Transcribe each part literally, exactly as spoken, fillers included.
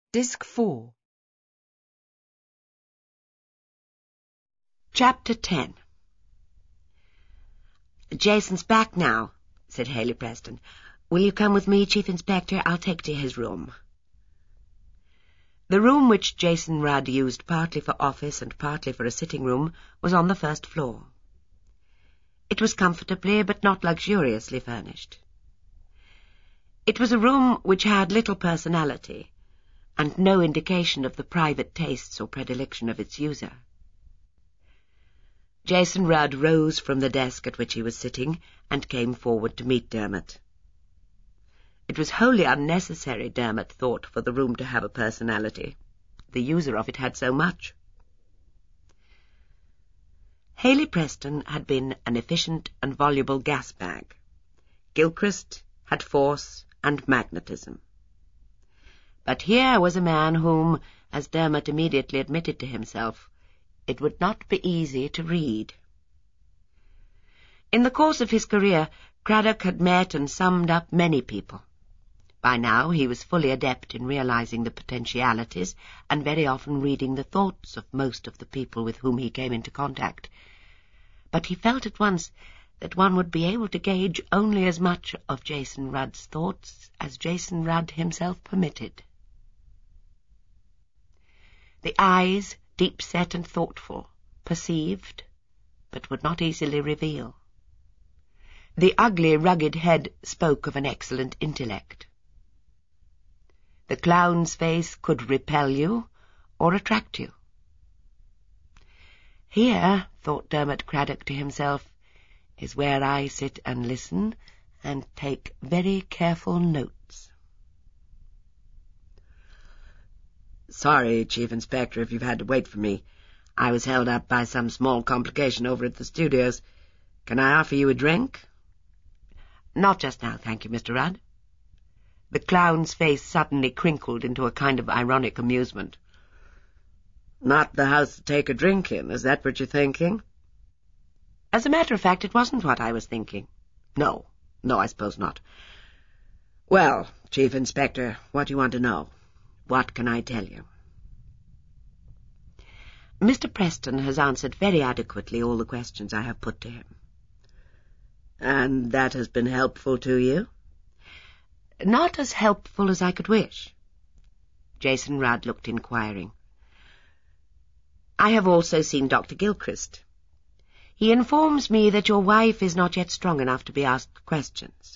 Disc four. Chapter ten. "Jason's back now," said Haley Preston. "Will you come with me, Chief Inspector? I'll take you to his room." The room which Jason Rudd used partly for office and partly for a sitting room was on the first floor. It was comfortably but not luxuriously furnished. It was a room which had little personality and no indication of the private tastes or predilection of its user. Jason Rudd rose from the desk at which he was sitting and came forward to meet Dermot. It was wholly unnecessary, Dermot thought, for the room to have a personality. The user of it had so much. Haley Preston had been an efficient and voluble gas bag. Gilchrist had force and magnetism. But here was a man whom, as Dermot immediately admitted to himself, it would not be easy to read. In the course of his career, Craddock had met and summed up many people. By now he was fully adept in realizing the potentialities and very often reading the thoughts of most of the people with whom he came into contact. But he felt at once that one would be able to gauge only as much of Jason Rudd's thoughts as Jason Rudd himself permitted. The eyes, deep-set and thoughtful, perceived, but would not easily reveal. The ugly, rugged head spoke of an excellent intellect. The clown's face could repel you or attract you. Here, thought Dermot Craddock to himself, is where I sit and listen and take very careful notes. "Sorry, Chief Inspector, if you've had to wait for me. I was held up by some small complication over at the studios. Can I offer you a drink?" "Not just now, thank you, Mister Rudd." The clown's face suddenly crinkled into a kind of ironic amusement. "Not the house to take a drink in, is that what you're thinking?" "As a matter of fact, it wasn't what I was thinking." No, no, I suppose not. Well, Chief Inspector, what do you want to know? What can I tell you?" "Mister Preston has answered very adequately all the questions I have put to him." "And that has been helpful to you?" "Not as helpful as I could wish." Jason Rudd looked inquiring. "I have also seen Doctor Gilchrist. He informs me that your wife is not yet strong enough to be asked questions."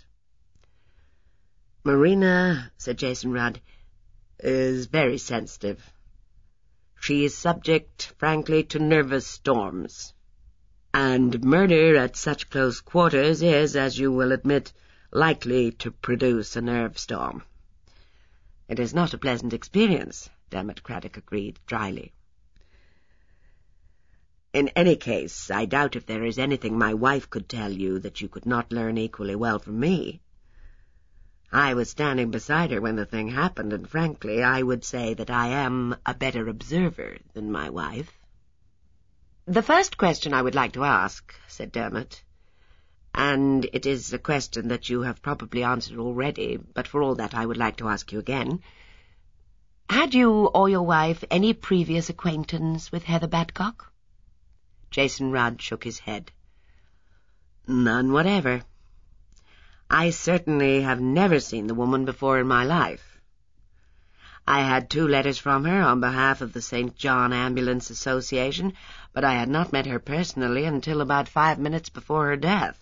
"Marina," said Jason Rudd, "is very sensitive. She is subject, frankly, to nervous storms. And murder at such close quarters is, as you will admit, likely to produce a nerve storm." "It is not a pleasant experience," Dermot Craddock agreed dryly. "In any case, I doubt if there is anything my wife could tell you that you could not learn equally well from me. I was standing beside her when the thing happened, and frankly, I would say that I am a better observer than my wife." "The first question I would like to ask," said Dermot, "and it is a question that you have probably answered already, but for all that I would like to ask you again. Had you or your wife any previous acquaintance with Heather Badcock?" Jason Rudd shook his head. "None whatever. I certainly have never seen the woman before in my life. I had two letters from her on behalf of the Saint John Ambulance Association, but I had not met her personally until about five minutes before her death."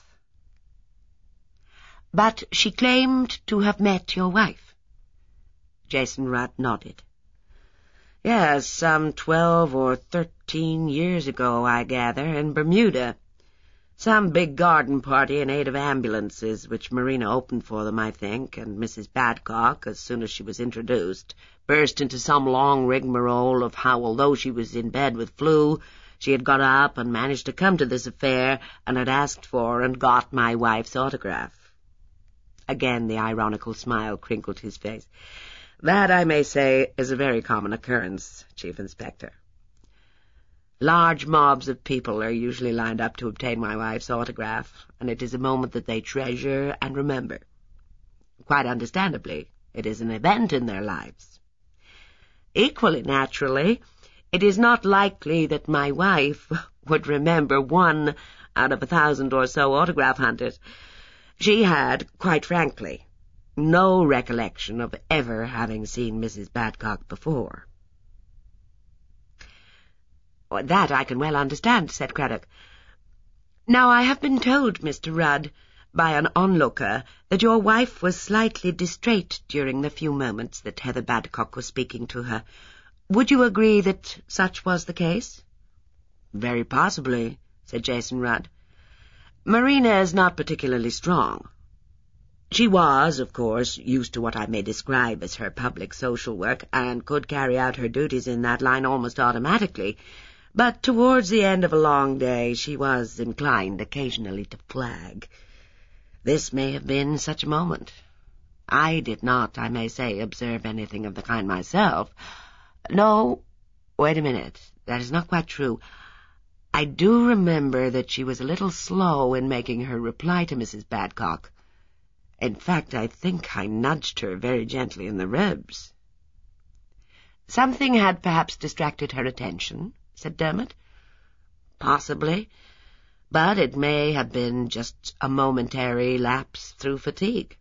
"But she claimed to have met your wife?" Jason Rudd nodded. "Yes, some twelve or thirteen years ago, I gather, in Bermuda. Some big garden party in aid of ambulances, which Marina opened for them, I think, and Missus Badcock, as soon as she was introduced, burst into some long rigmarole of how, although she was in bed with flu, she had got up and managed to come to this affair and had asked for and got my wife's autograph." Again the ironical smile crinkled his face. "That, I may say, is a very common occurrence, Chief Inspector. Large mobs of people are usually lined up to obtain my wife's autograph, and it is a moment that they treasure and remember. Quite understandably, it is an event in their lives. Equally naturally, it is not likely that my wife would remember one out of a thousand or so autograph hunters. She had, quite frankly, no recollection of ever having seen Missus Badcock before. "That I can well understand," said Craddock. "Now, I have been told, Mister Rudd, by an onlooker, that your wife was slightly distrait during the few moments that Heather Badcock was speaking to her. Would you agree that such was the case?" "Very possibly," said Jason Rudd. "Marina is not particularly strong. She was, of course, used to what I may describe as her public social work, and could carry out her duties in that line almost automatically, but towards the end of a long day she was inclined occasionally to flag. This may have been such a moment. I did not, I may say, observe anything of the kind myself. No, wait a minute, that is not quite true. I do remember that she was a little slow in making her reply to Missus Badcock. In fact, I think I nudged her very gently in the ribs." "Something had perhaps distracted her attention," said Dermot. "Possibly, but it may have been just a momentary lapse through fatigue."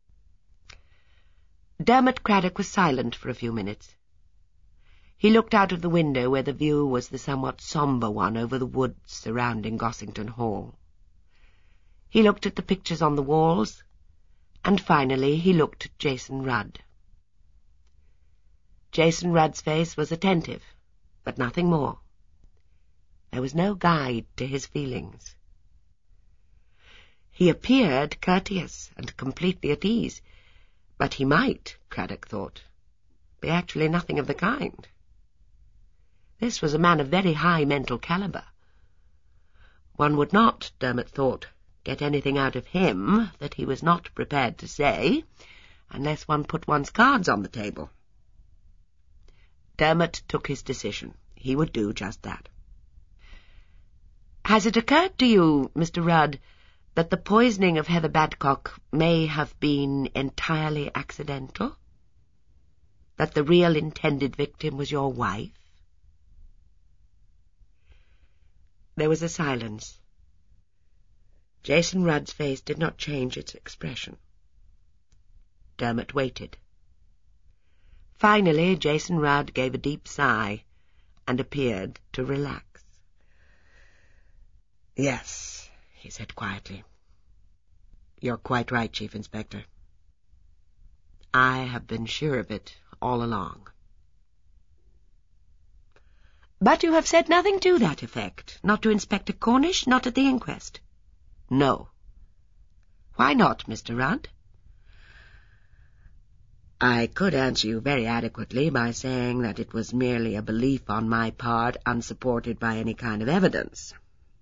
Dermot Craddock was silent for a few minutes. He looked out of the window where the view was the somewhat sombre one over the woods surrounding Gossington Hall. He looked at the pictures on the walls, and finally he looked at Jason Rudd. Jason Rudd's face was attentive, but nothing more. There was no guide to his feelings. He appeared courteous and completely at ease, but he might, Craddock thought, be actually nothing of the kind. This was a man of very high mental calibre. One would not, Dermot thought, get anything out of him that he was not prepared to say, unless one put one's cards on the table. Dermot took his decision. He would do just that. "Has it occurred to you, Mister Rudd, that the poisoning of Heather Badcock may have been entirely accidental? That the real intended victim was your wife?" There was a silence. Jason Rudd's face did not change its expression. Dermot waited. Finally, Jason Rudd gave a deep sigh and appeared to relax. "Yes," he said quietly. "You're quite right, Chief Inspector. I have been sure of it all along." "But you have said nothing to that effect, not to Inspector Cornish, not at the inquest?" "No." "Why not, Mister Rudd?" "I could answer you very adequately by saying that it was merely a belief on my part, unsupported by any kind of evidence.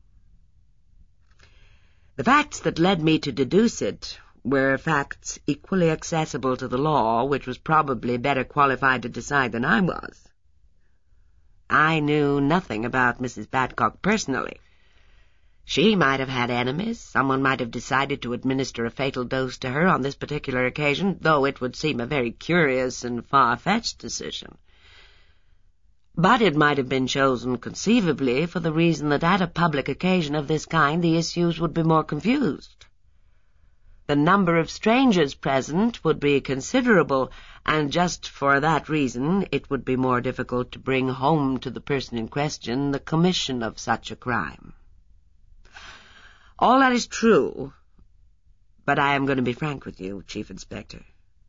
The facts that led me to deduce it were facts equally accessible to the law, which was probably better qualified to decide than I was. I knew nothing about Missus Badcock personally. She might have had enemies. Someone might have decided to administer a fatal dose to her on this particular occasion, though it would seem a very curious and far-fetched decision. But it might have been chosen conceivably for the reason that at a public occasion of this kind the issues would be more confused. The number of strangers present would be considerable, and just for that reason it would be more difficult to bring home to the person in question the commission of such a crime. All that is true, but I am going to be frank with you, Chief Inspector.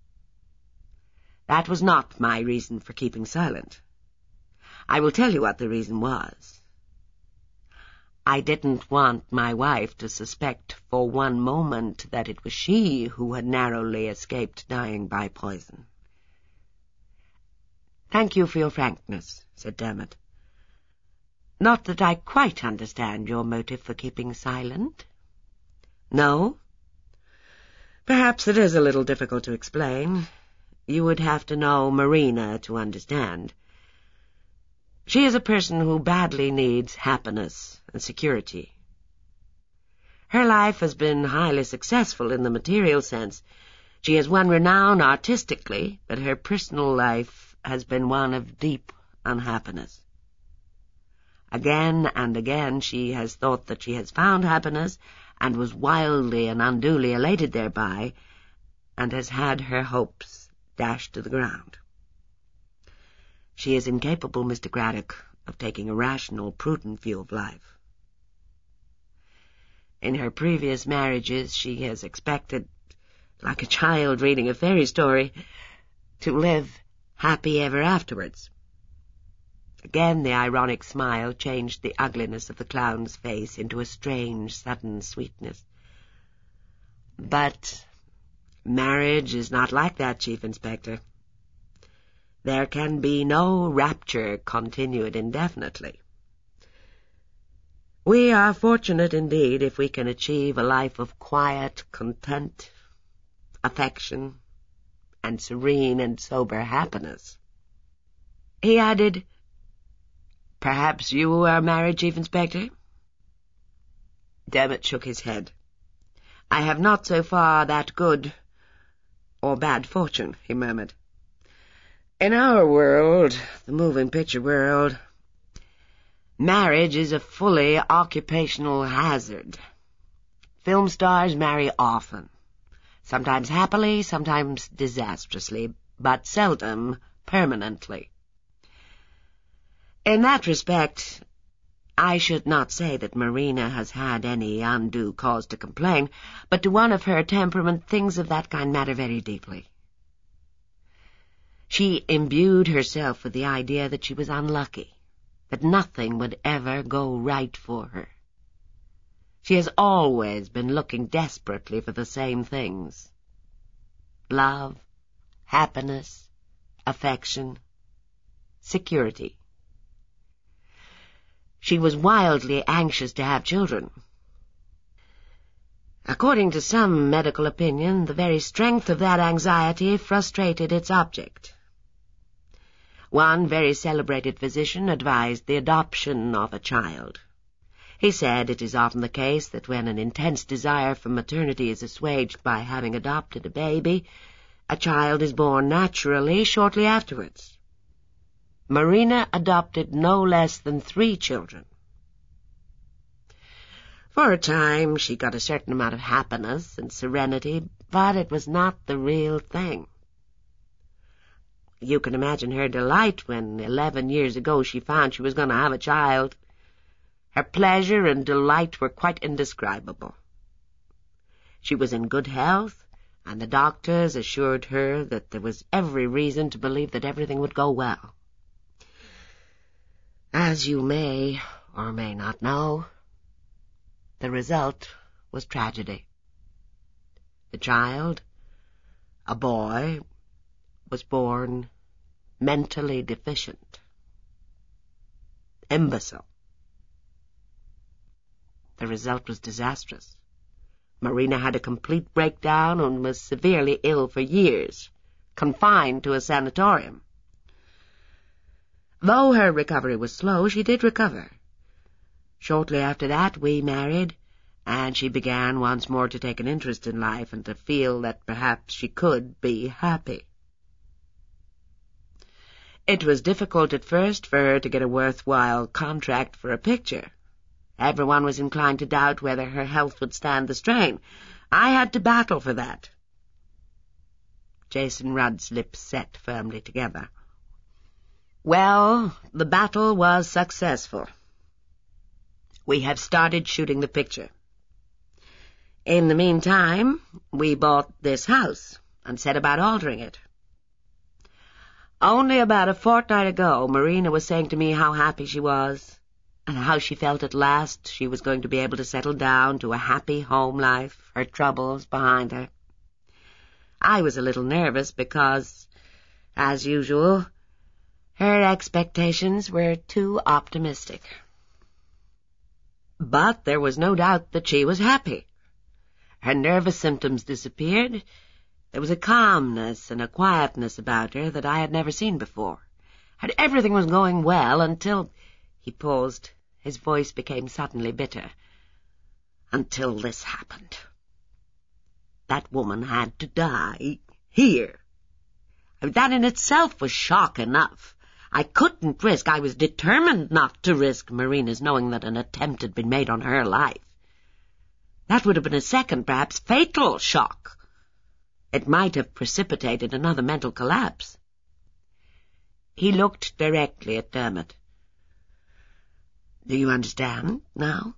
That was not my reason for keeping silent. I will tell you what the reason was. I didn't want my wife to suspect for one moment that it was she who had narrowly escaped dying by poison. "Thank you for your frankness," said Dermot. "Not that I quite understand your motive for keeping silent." "No? Perhaps it is a little difficult to explain. You would have to know Marina to understand. She is a person who badly needs happiness and security. Her life has been highly successful in the material sense. She has won renown artistically, but her personal life has been one of deep unhappiness. Again and again she has thought that she has found happiness, and was wildly and unduly elated thereby, and has had her hopes dashed to the ground. She is incapable, Mister Craddock, of taking a rational, prudent view of life. In her previous marriages she has expected, like a child reading a fairy story, to live happy ever afterwards. Again the ironic smile changed the ugliness of the clown's face into a strange, sudden sweetness. But marriage is not like that, Chief Inspector. There can be no rapture continued indefinitely. We are fortunate indeed if we can achieve a life of quiet content, affection, and serene and sober happiness. He added, "Perhaps you are married, Chief Inspector?" Dermot shook his head. "I have not so far that good or bad fortune," he murmured. "In our world, the moving picture world, marriage is a fully occupational hazard. Film stars marry often, sometimes happily, sometimes disastrously, but seldom permanently. In that respect, I should not say that Marina has had any undue cause to complain, but to one of her temperament things of that kind matter very deeply. She imbued herself with the idea that she was unlucky, that nothing would ever go right for her. She has always been looking desperately for the same things: love, happiness, affection, security. She was wildly anxious to have children. According to some medical opinion, the very strength of that anxiety frustrated its object. One very celebrated physician advised the adoption of a child. He said it is often the case that when an intense desire for maternity is assuaged by having adopted a baby, a child is born naturally shortly afterwards. Marina adopted no less than three children. For a time she got a certain amount of happiness and serenity, but it was not the real thing. You can imagine her delight when, eleven years ago, she found she was going to have a child. Her pleasure and delight were quite indescribable. She was in good health, and the doctors assured her that there was every reason to believe that everything would go well. As you may or may not know, the result was tragedy. The child, a boy, was born mentally deficient, imbecile. The result was disastrous. Marina had a complete breakdown and was severely ill for years, confined to a sanatorium. Though her recovery was slow, she did recover. Shortly after that we married, and she began once more to take an interest in life and to feel that perhaps she could be happy. It was difficult at first for her to get a worthwhile contract for a picture. Everyone was inclined to doubt whether her health would stand the strain. I had to battle for that. Jason Rudd's lips set firmly together. Well, the battle was successful. We have started shooting the picture. In the meantime, we bought this house and set about altering it. Only about a fortnight ago, Marina was saying to me how happy she was, and how she felt at last she was going to be able to settle down to a happy home life, her troubles behind her. I was a little nervous because, as usual, her expectations were too optimistic. But there was no doubt that she was happy. Her nervous symptoms disappeared. There was a calmness and a quietness about her that I had never seen before. And everything was going well until— He paused. His voice became suddenly bitter. Until this happened. That woman had to die here. That in itself was shock enough. I couldn't risk, I was determined not to risk Marina's knowing that an attempt had been made on her life. That would have been a second, perhaps fatal shock. It might have precipitated another mental collapse. He looked directly at Dermot. Do you understand now?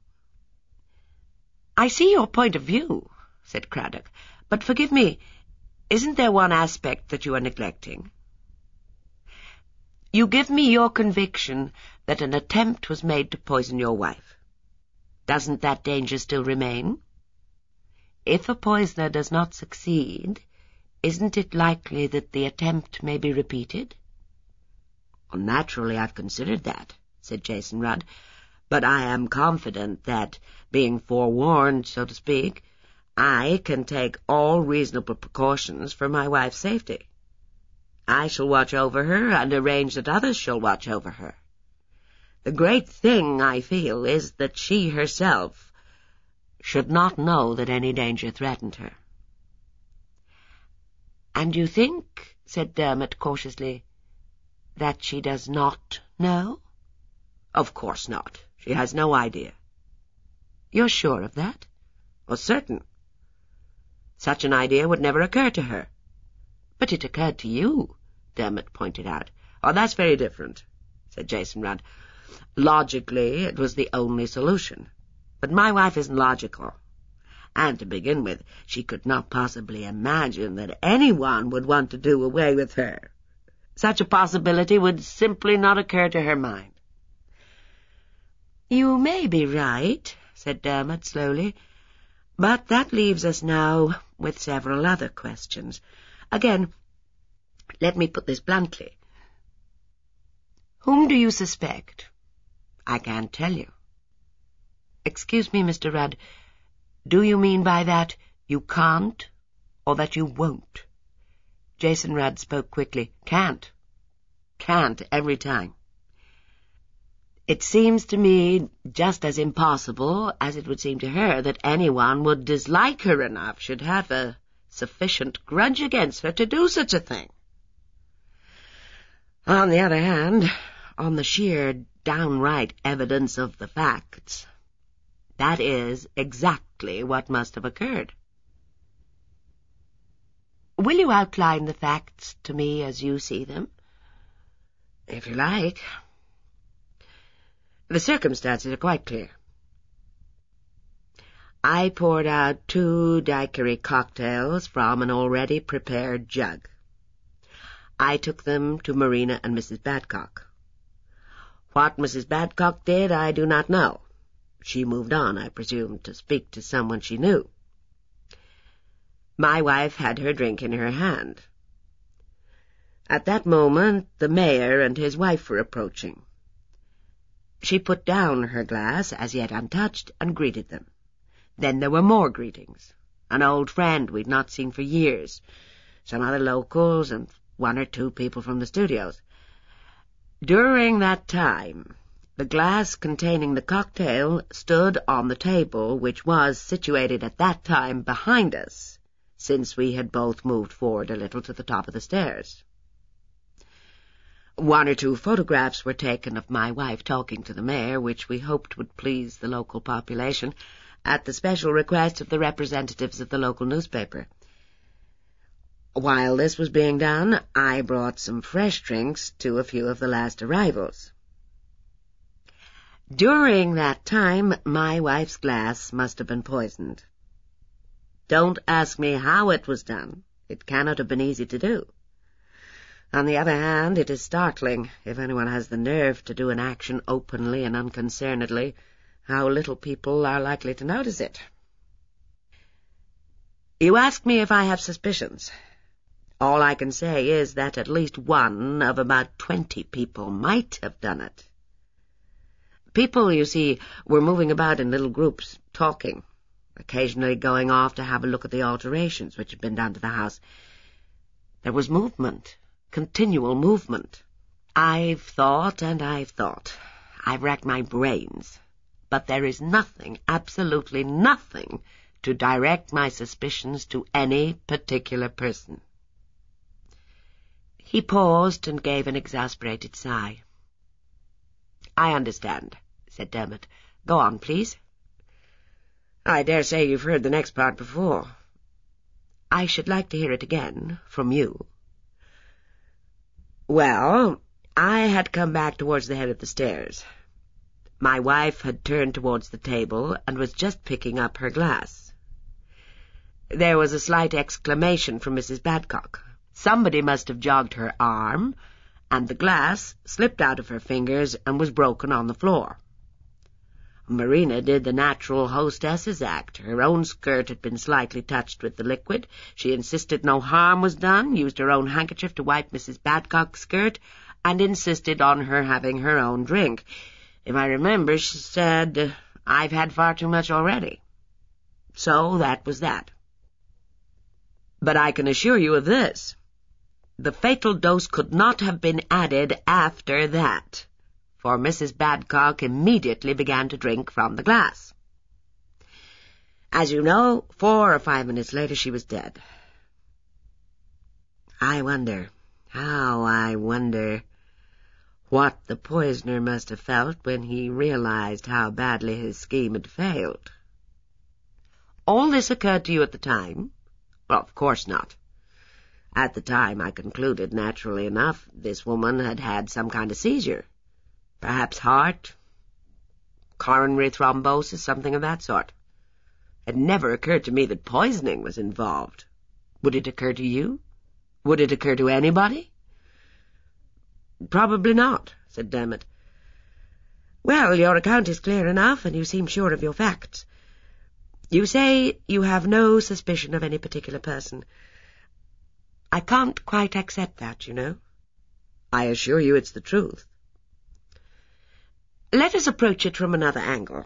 I see your point of view, said Craddock, but forgive me, isn't there one aspect that you are neglecting? You give me your conviction that an attempt was made to poison your wife. Doesn't that danger still remain? If a poisoner does not succeed, isn't it likely that the attempt may be repeated? Well, naturally, I've considered that, said Jason Rudd, but I am confident that, being forewarned, so to speak, I can take all reasonable precautions for my wife's safety. I shall watch over her and arrange that others shall watch over her. The great thing, I feel, is that she herself should not know that any danger threatened her. And you think, said Dermot cautiously, that she does not know? Of course not. She has no idea. You're sure of that? Well, certain. Such an idea would never occur to her. But it occurred to you, Dermot pointed out. Oh, that's very different, said Jason Rudd. Logically, it was the only solution. But my wife isn't logical. And to begin with, she could not possibly imagine that anyone would want to do away with her. Such a possibility would simply not occur to her mind. You may be right, said Dermot slowly, but that leaves us now with several other questions. Again, let me put this bluntly. Whom do you suspect? I can't tell you. Excuse me, Mister Rudd, do you mean by that you can't, or that you won't? Jason Rudd spoke quickly. Can't. Can't every time. It seems to me just as impossible as it would seem to her that anyone would dislike her enough, should have a sufficient grudge against her to do such a thing. On the other hand, on the sheer downright evidence of the facts, that is exactly what must have occurred. Will you outline the facts to me as you see them? If you like. The circumstances are quite clear. I poured out two daiquiri cocktails from an already prepared jug. I took them to Marina and Missus Badcock. What Missus Badcock did, I do not know. She moved on, I presume, to speak to someone she knew. My wife had her drink in her hand. At that moment, the mayor and his wife were approaching. She put down her glass, as yet untouched, and greeted them. Then there were more greetings. An old friend we'd not seen for years, some other locals, and one or two people from the studios. During that time, the glass containing the cocktail stood on the table, which was situated at that time behind us, since we had both moved forward a little to the top of the stairs. One or two photographs were taken of my wife talking to the mayor, which we hoped would please the local population, at the special request of the representatives of the local newspaper. While this was being done, I brought some fresh drinks to a few of the last arrivals. During that time, my wife's glass must have been poisoned. Don't ask me how it was done. It cannot have been easy to do. On the other hand, it is startling, if anyone has the nerve to do an action openly and unconcernedly, how little people are likely to notice it. You ask me if I have suspicions. All I can say is that at least one of about twenty people might have done it. People, you see, were moving about in little groups, talking, occasionally going off to have a look at the alterations which had been done to the house. There was movement. Continual movement. I've thought and I've thought. I've racked my brains. But there is nothing, absolutely nothing, to direct my suspicions to any particular person. He paused and gave an exasperated sigh. "I understand," said Dermot. "Go on, please." "I dare say you've heard the next part before." "I should like to hear it again, from you." "Well, I had come back towards the head of the stairs. My wife had turned towards the table and was just picking up her glass. There was a slight exclamation from Missus Badcock. Somebody must have jogged her arm, and the glass slipped out of her fingers and was broken on the floor. Marina did the natural hostess's act. Her own skirt had been slightly touched with the liquid. She insisted no harm was done, used her own handkerchief to wipe Missus Badcock's skirt, and insisted on her having her own drink. If I remember, she said, 'I've had far too much already.' So that was that. But I can assure you of this. The fatal dose could not have been added after that, for Missus Badcock immediately began to drink from the glass. As you know, four or five minutes later she was dead. I wonder, how I wonder, what the poisoner must have felt when he realized how badly his scheme had failed. All this occurred to you at the time? Well, of course not. At the time, I concluded, naturally enough, this woman had had some kind of seizure. Perhaps heart, coronary thrombosis, something of that sort. It never occurred to me that poisoning was involved. Would it occur to you? Would it occur to anybody? Probably not, said Dermot. Well, your account is clear enough, and you seem sure of your facts. You say you have no suspicion of any particular person. I can't quite accept that, you know. I assure you it's the truth. Let us approach it from another angle.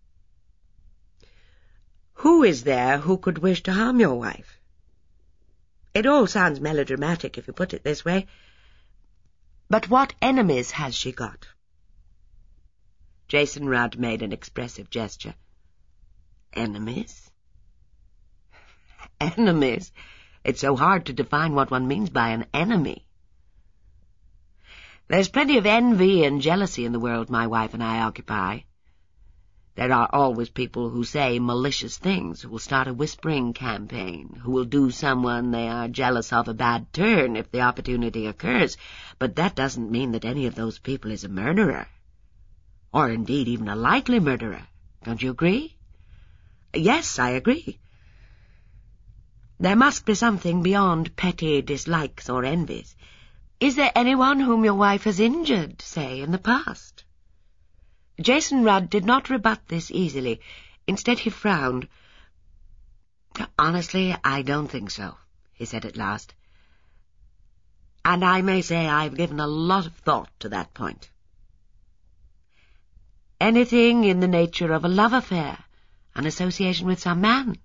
Who is there who could wish to harm your wife? It all sounds melodramatic if you put it this way. But what enemies has she got? Jason Rudd made an expressive gesture. Enemies? Enemies? It's so hard to define what one means by an enemy. There's plenty of envy and jealousy in the world my wife and I occupy. There are always people who say malicious things, who will start a whispering campaign, who will do someone they are jealous of a bad turn if the opportunity occurs, but that doesn't mean that any of those people is a murderer, or indeed even a likely murderer. Don't you agree? Yes, I agree. There must be something beyond petty dislikes or envies. Is there anyone whom your wife has injured, say, in the past? Jason Rudd did not rebut this easily. Instead, he frowned. Honestly, I don't think so, he said at last. And I may say I've given a lot of thought to that point. Anything in the nature of a love affair, an association with some man?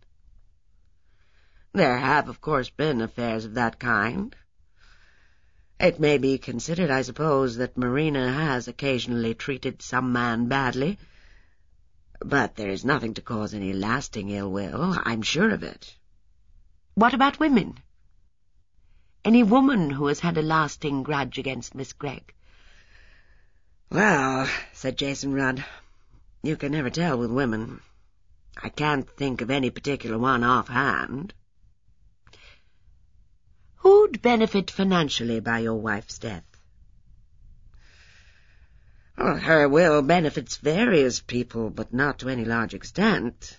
There have, of course, been affairs of that kind. It may be considered, I suppose, that Marina has occasionally treated some man badly, but there is nothing to cause any lasting ill will, I'm sure of it. What about women? Any woman who has had a lasting grudge against Miss Gregg? Well, said Jason Rudd, you can never tell with women. I can't think of any particular one offhand. Who'd benefit financially by your wife's death? Well, her will benefits various people, but not to any large extent.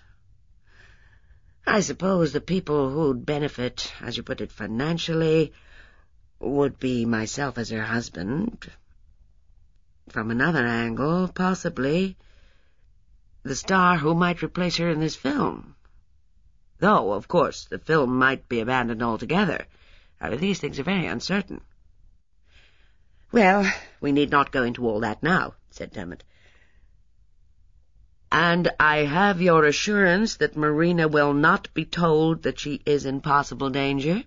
I suppose the people who'd benefit, as you put it, financially, would be myself as her husband. From another angle, possibly, the star who might replace her in this film. Though, of course, the film might be abandoned altogether. Uh, these things are very uncertain. Well, we need not go into all that now, said Dermot. And I have your assurance that Marina will not be told that she is in possible danger?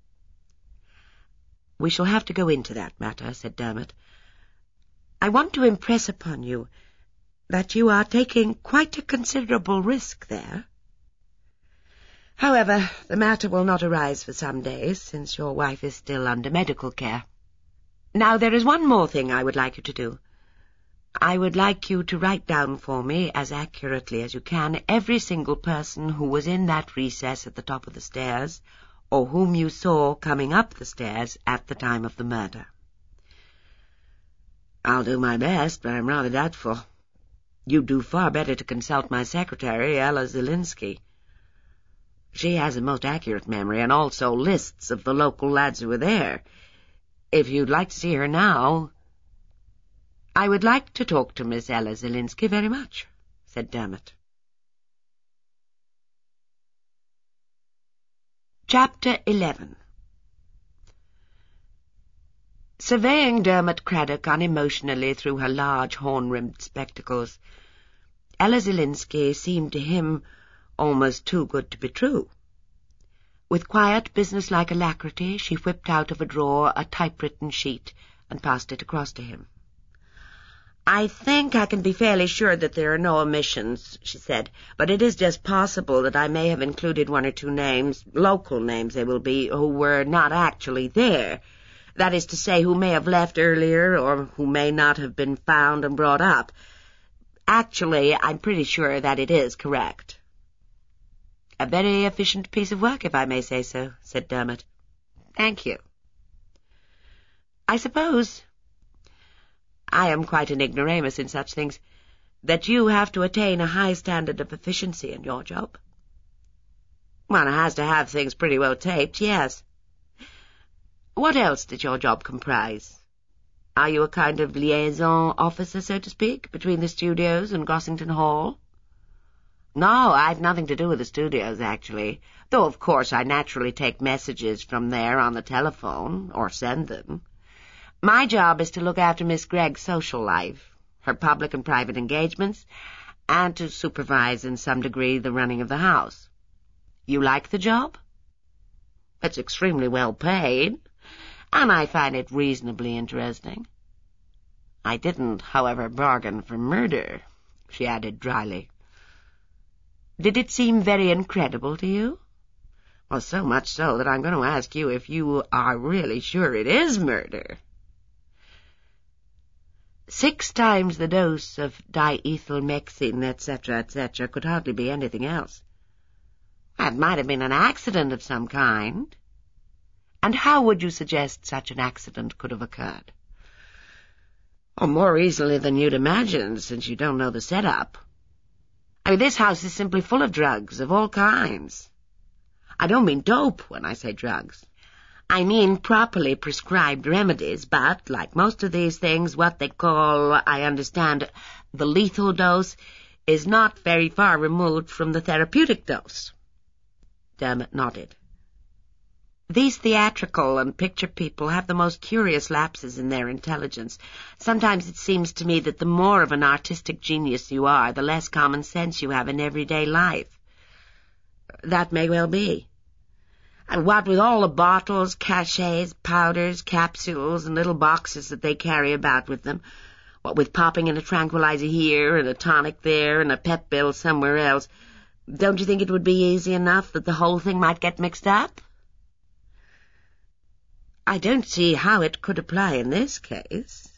We shall have to go into that matter, said Dermot. I want to impress upon you that you are taking quite a considerable risk there. However, the matter will not arise for some days, since your wife is still under medical care. Now, there is one more thing I would like you to do. I would like you to write down for me, as accurately as you can, every single person who was in that recess at the top of the stairs, or whom you saw coming up the stairs at the time of the murder. I'll do my best, but I'm rather doubtful. You'd do far better to consult my secretary, Ella Zielinski. She has a most accurate memory, and also lists of the local lads who were there. If you'd like to see her now— I would like to talk to Miss Ella Zielinski very much, said Dermot. Chapter eleven. Surveying Dermot Craddock unemotionally through her large horn-rimmed spectacles, Ella Zielinski seemed to him almost too good to be true. With quiet, business-like alacrity, she whipped out of a drawer a typewritten sheet and passed it across to him. I think I can be fairly sure that there are no omissions, she said, but it is just possible that I may have included one or two names, local names they will be, who were not actually there. That is to say, who may have left earlier or who may not have been found and brought up. Actually, I'm pretty sure that it is correct. A very efficient piece of work, if I may say so, said Dermot. Thank you. I suppose— I am quite an ignoramus in such things— that you have to attain a high standard of efficiency in your job. One has to have things pretty well taped, yes. What else did your job comprise? Are you a kind of liaison officer, so to speak, between the studios and Gossington Hall? No, I've nothing to do with the studios, actually, though of course I naturally take messages from there on the telephone, or send them. My job is to look after Miss Gregg's social life, her public and private engagements, and to supervise in some degree the running of the house. You like the job? It's extremely well paid, and I find it reasonably interesting. I didn't, however, bargain for murder, she added dryly. Did it seem very incredible to you? Well, so much so that I'm going to ask you if you are really sure it is murder. Six times the dose of diethylmexine, et cetera, et cetera, could hardly be anything else. It might have been an accident of some kind. And how would you suggest such an accident could have occurred? Oh, more easily than you'd imagine, since you don't know the setup. I mean, this house is simply full of drugs of all kinds. I don't mean dope when I say drugs. I mean properly prescribed remedies, but, like most of these things, what they call, I understand, the lethal dose is not very far removed from the therapeutic dose. Dermot nodded. These theatrical and picture people have the most curious lapses in their intelligence. Sometimes it seems to me that the more of an artistic genius you are, the less common sense you have in everyday life. That may well be. And what with all the bottles, cachets, powders, capsules, and little boxes that they carry about with them, what with popping in a tranquilizer here and a tonic there and a pep pill somewhere else, don't you think it would be easy enough that the whole thing might get mixed up? I don't see how it could apply in this case.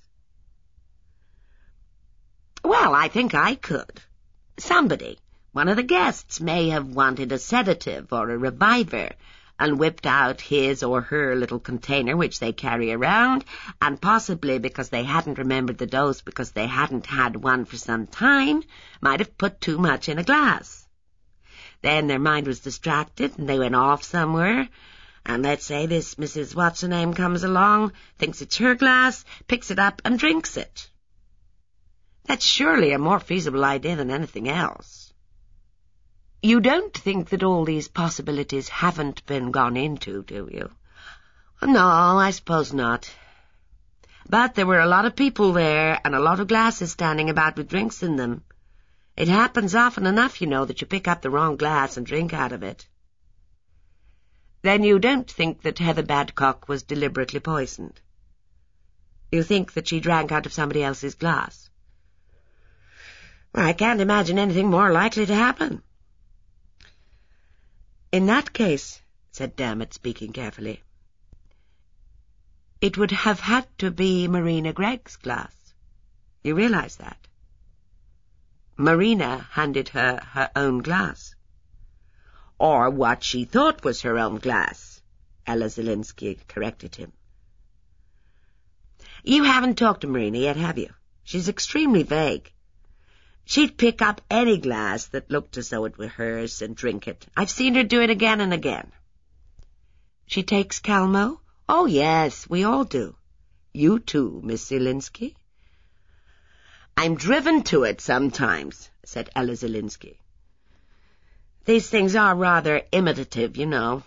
Well, I think I could. Somebody, one of the guests, may have wanted a sedative or a reviver, and whipped out his or her little container which they carry around, and possibly because they hadn't remembered the dose because they hadn't had one for some time, might have put too much in a glass. Then their mind was distracted, and they went off somewhere, and let's say this Missus What's-her-name comes along, thinks it's her glass, picks it up, and drinks it. That's surely a more feasible idea than anything else. You don't think that all these possibilities haven't been gone into, do you? No, I suppose not. But there were a lot of people there, and a lot of glasses standing about with drinks in them. It happens often enough, you know, that you pick up the wrong glass and drink out of it. Then you don't think that Heather Badcock was deliberately poisoned? You think that she drank out of somebody else's glass? Well, I can't imagine anything more likely to happen. — 'In that case,' said Dermot, speaking carefully, It would have had to be Marina Gregg's glass. You realize that? Marina handed her her own glass. Or what she thought was her own glass, Ella Zielinski corrected him. You haven't talked to Marina yet, have you? She's extremely vague. She'd pick up any glass that looked as though it were hers and drink it. I've seen her do it again and again. She takes Calmo? Oh, yes, we all do. You too, Miss Zielinski? I'm driven to it sometimes, said Ella Zielinski. These things are rather imitative, you know.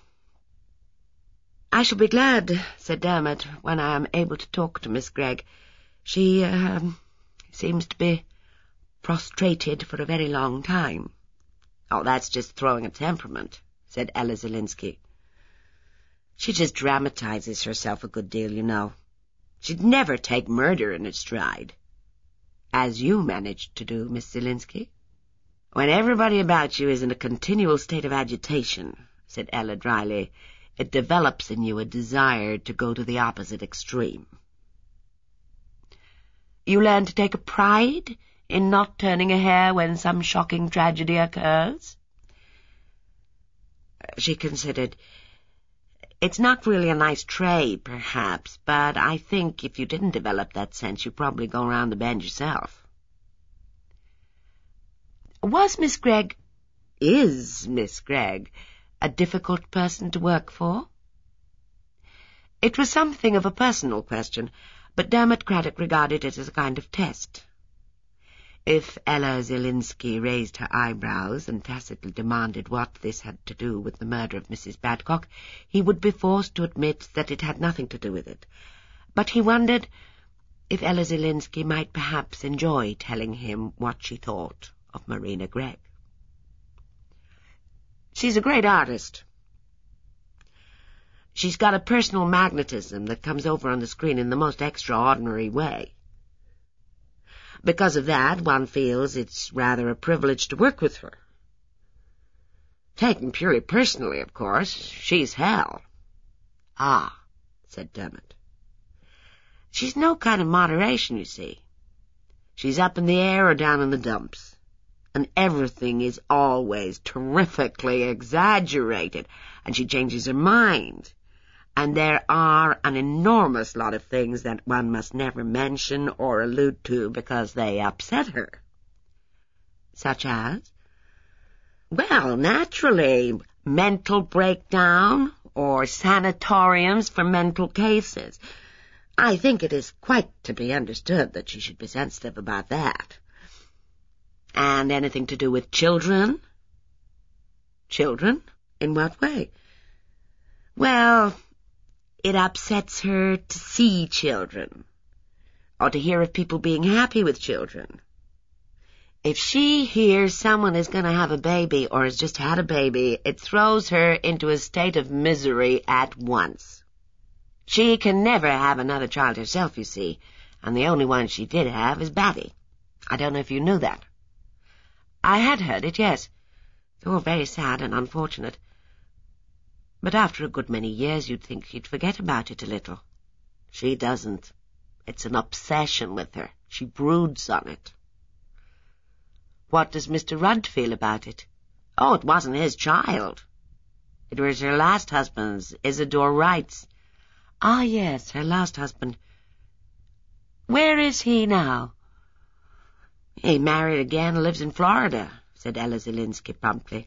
I shall be glad, said Dermot, when I am able to talk to Miss Gregg. She uh, seems to be prostrated for a very long time. Oh, that's just throwing a temperament, said Ella Zielinski. She just dramatizes herself a good deal, you know. She'd never take murder in its stride. As you managed to do, Miss Zielinski. When everybody about you is in a continual state of agitation, said Ella dryly, it develops in you a desire to go to the opposite extreme. You learn to take a pride in not turning a hair when some shocking tragedy occurs? She considered. It's not really a nice trait, perhaps, but I think if you didn't develop that sense, you'd probably go around the bend yourself. Was Miss Gregg, is Miss Gregg, a difficult person to work for? It was something of a personal question, but Dermot Craddock regarded it as a kind of test. If Ella Zielinski raised her eyebrows and tacitly demanded what this had to do with the murder of Missus Badcock, he would be forced to admit that it had nothing to do with it. But he wondered if Ella Zielinski might perhaps enjoy telling him what she thought of Marina Gregg. She's a great artist. She's got a personal magnetism that comes over on the screen in the most extraordinary way. Because of that, one feels it's rather a privilege to work with her. Taken purely personally, of course, she's hell. Ah, said Dermot. She's no kind of moderation, you see. She's up in the air or down in the dumps. And everything is always terrifically exaggerated, and she changes her mind. And there are an enormous lot of things that one must never mention or allude to because they upset her. Such as? Well, naturally, mental breakdown or sanatoriums for mental cases. I think it is quite to be understood that she should be sensitive about that. And anything to do with children? Children? In what way? Well, it upsets her to see children, or to hear of people being happy with children. If she hears someone is going to have a baby or has just had a baby, it throws her into a state of misery at once. She can never have another child herself, you see, and the only one she did have is Batty. I don't know if you knew that. I had heard it, yes. Oh, very sad and unfortunate. But after a good many years you'd think she'd forget about it a little. She doesn't. It's an obsession with her. She broods on it. What does Mister Rudd feel about it? Oh, it wasn't his child. It was her last husband's, Isidore Wright's. Ah, yes, her last husband. Where is he now? He married again and lives in Florida, said Ella Zielinski promptly.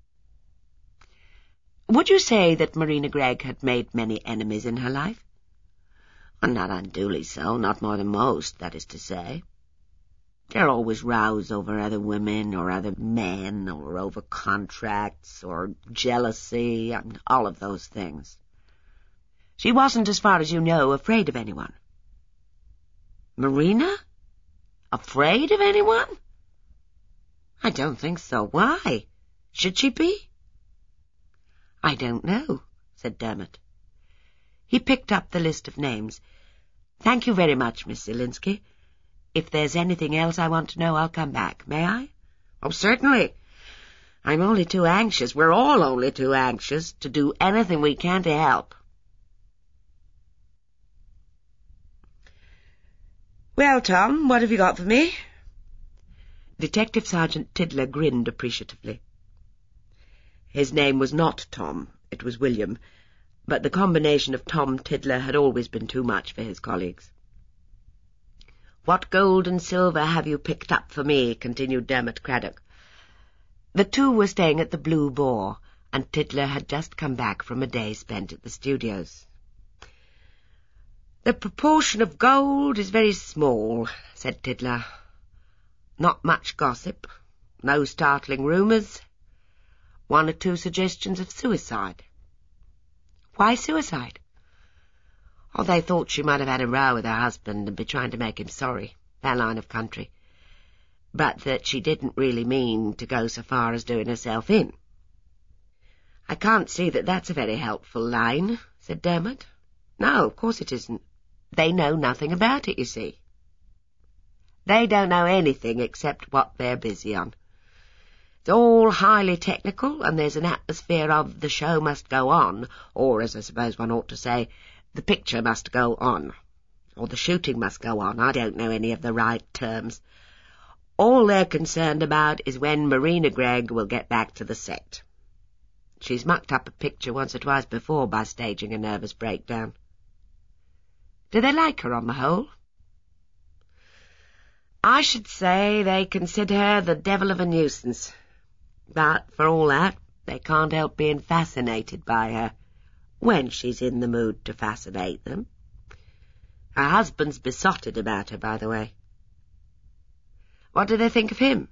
Would you say that Marina Gregg had made many enemies in her life? Well, not unduly so, not more than most, that is to say. There are always rows over other women or other men or over contracts or jealousy and all of those things. She wasn't, as far as you know, afraid of anyone. Marina? Afraid of anyone? I don't think so. Why? Should she be? I don't know, said Dermot. He picked up the list of names. Thank you very much, Miss Zielinski. If there's anything else I want to know, I'll come back. May I? Oh, certainly. I'm only too anxious, we're all only too anxious, to do anything we can to help. Well, Tom, what have you got for me? Detective Sergeant Tiddler grinned appreciatively. His name was not Tom, it was William, but the combination of Tom Tiddler had always been too much for his colleagues. "What gold and silver have you picked up for me?" continued Dermot Craddock. The two were staying at the Blue Boar, and Tiddler had just come back from a day spent at the studios. "The proportion of gold is very small," said Tiddler. "Not much gossip, no startling rumours, one or two suggestions of suicide." "Why suicide?" "Oh, they thought she might have had a row with her husband and be trying to make him sorry, that line of country, but that she didn't really mean to go so far as doing herself in." "I can't see that that's a very helpful line," said Dermot. "No, of course it isn't. They know nothing about it, you see. They don't know anything except what they're busy on. It's all highly technical, and there's an atmosphere of the show must go on, or, as I suppose one ought to say, the picture must go on, or the shooting must go on. I don't know any of the right terms. All they're concerned about is when Marina Gregg will get back to the set. She's mucked up a picture once or twice before by staging a nervous breakdown." "Do they like her on the whole?" "I should say they consider her the devil of a nuisance. But for all that, they can't help being fascinated by her, when she's in the mood to fascinate them. Her husband's besotted about her, by the way." "What do they think of him?"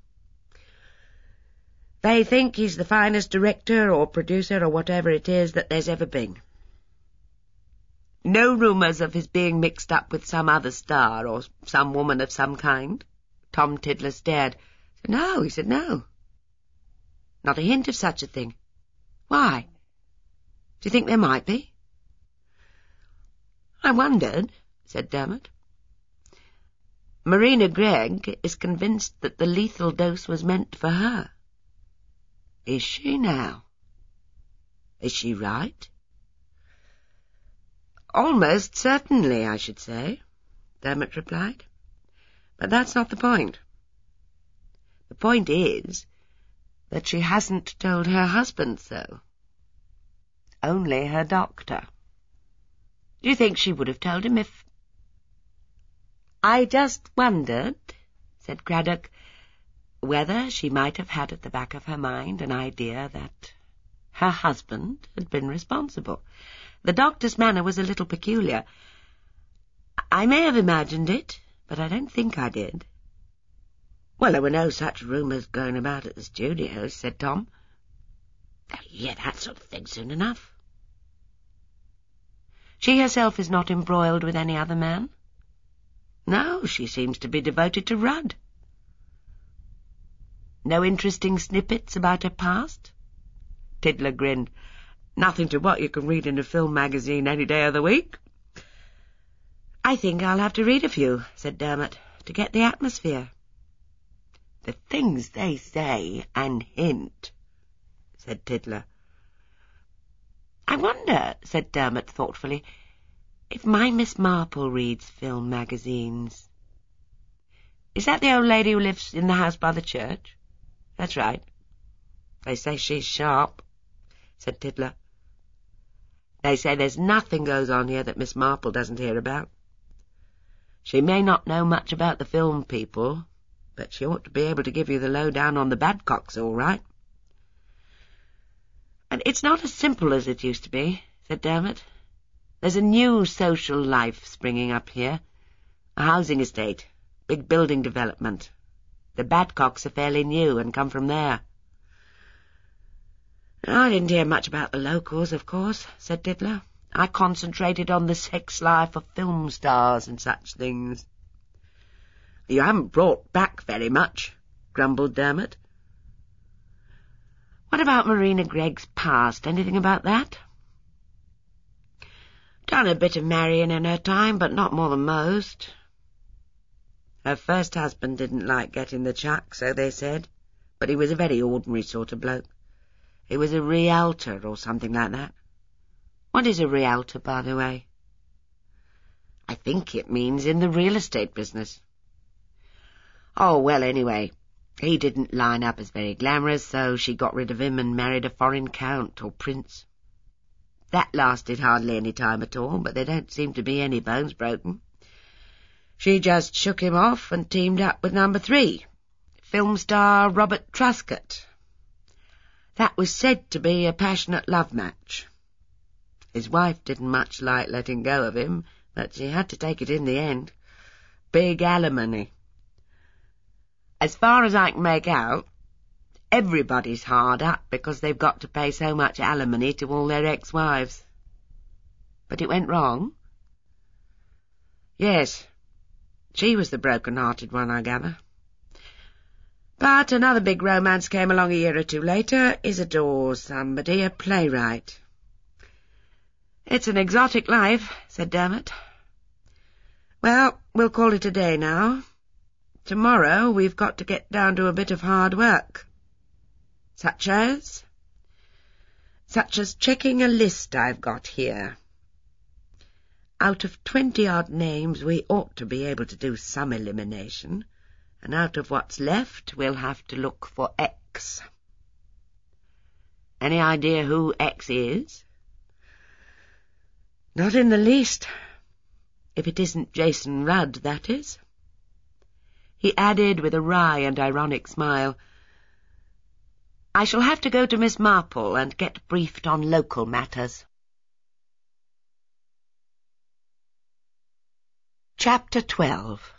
"They think he's the finest director or producer or whatever it is that there's ever been." "No rumours of his being mixed up with some other star or some woman of some kind?" Tom Tiddler stared. "No," he said, "no. Not a hint of such a thing. Why? Do you think there might be?" "I wondered," said Dermot. "Marina Gregg is convinced that the lethal dose was meant for her." "Is she now? Is she right?" "Almost certainly, I should say," Dermot replied. "But that's not the point. The point is that she hasn't told her husband so. Only her doctor. Do you think she would have told him if—" "I just wondered," said Craddock, "whether she might have had at the back of her mind an idea that her husband had been responsible. The doctor's manner was a little peculiar. I may have imagined it, but I don't think I did." "Well, there were no such rumours going about at the studios," said Tom. "You hear that sort of thing soon enough." "She herself is not embroiled with any other man?" "No, she seems to be devoted to Rudd." "No interesting snippets about her past?" Tiddler grinned. "Nothing to what you can read in a film magazine any day of the week." "I think I'll have to read a few," said Dermot, "to get the atmosphere." "The things they say and hint," said Tiddler. "I wonder," said Dermot thoughtfully, "if my Miss Marple reads film magazines." "Is that the old lady who lives in the house by the church?" "That's right." "They say she's sharp," said Tiddler. "They say there's nothing goes on here that Miss Marple doesn't hear about. She may not know much about the film people, but she ought to be able to give you the lowdown on the Badcocks all right." "And it's not as simple as it used to be," said Dermot. "There's a new social life springing up here. A housing estate, big building development. The Badcocks are fairly new and come from there." "I didn't hear much about the locals, of course," said Tiddler. "I concentrated on the sex life of film stars and such things." "You haven't brought back very much," grumbled Dermot. "What about Marina Gregg's past? Anything about that?" "Done a bit of marrying in her time, but not more than most. Her first husband didn't like getting the chuck, so they said, but he was a very ordinary sort of bloke. He was a realtor or something like that." "What is a realtor, by the way?" I think it means in the real estate business. Oh, well, anyway, he didn't line up as very glamorous, so she got rid of him and married a foreign count or prince. That lasted hardly any time at all, but there don't seem to be any bones broken. She just shook him off and teamed up with number three, film star Robert Truscott. That was said to be a passionate love match. His wife didn't much like letting go of him, but she had to take it in the end. Big alimony. As far as I can make out, everybody's hard up because they've got to pay so much alimony to all their ex-wives. But it went wrong? Yes, she was the broken-hearted one, I gather. But another big romance came along a year or two later. Isidore somebody, a playwright. It's an exotic life, said Dermot. Well, we'll call it a day now. Tomorrow we've got to get down to a bit of hard work. Such as? Such as checking a list I've got here. Out of twenty-odd names we ought to be able to do some elimination, and out of what's left we'll have to look for X. Any idea who X is? Not in the least. If it isn't Jason Rudd, that is. He added with a wry and ironic smile, I shall have to go to Miss Marple and get briefed on local matters. Chapter twelve.